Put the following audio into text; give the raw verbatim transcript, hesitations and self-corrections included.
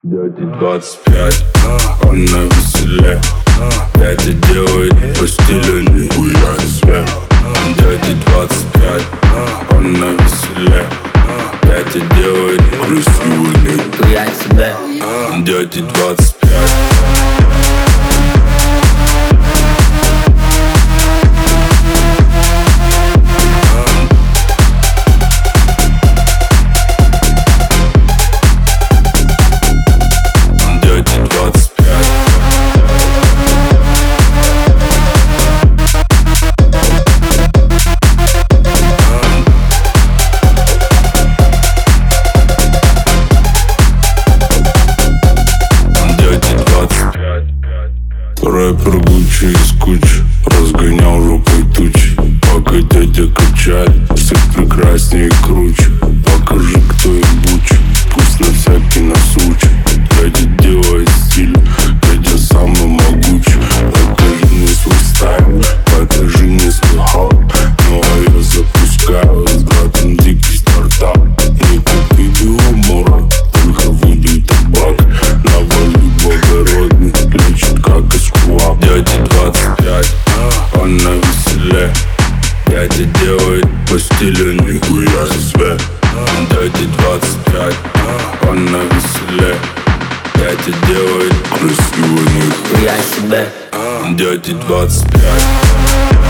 Дяде двадцать пять, он на веселе. Дядя делает по стилю нихуя себе. Дяде двадцать пять, он на веселе. Дядя делает красиво нихуя себе. Дяде двадцать пять. Рэпер Гуччи из кучи разгонял жопой тучи. Пока дядя качает, всех прекраснее и круче. Покажи, кто и бучи, пусть на всякий насучи. Дядя делает стиль, дядя самый могучий. Покажи мне свой стайл, покажи мне свой хап. Ну а я запускаю с братом дикий стартап. Не купи беломора, только выдай табак. Навали благородный, лечит как эскулап. Дяде двадцать пять, он на веселе. Дядя делает по стилю нихуя себе. Дяде двадцать пять, он на веселе. Дядя делает красиво нихуя себе. Дяде двадцать пять.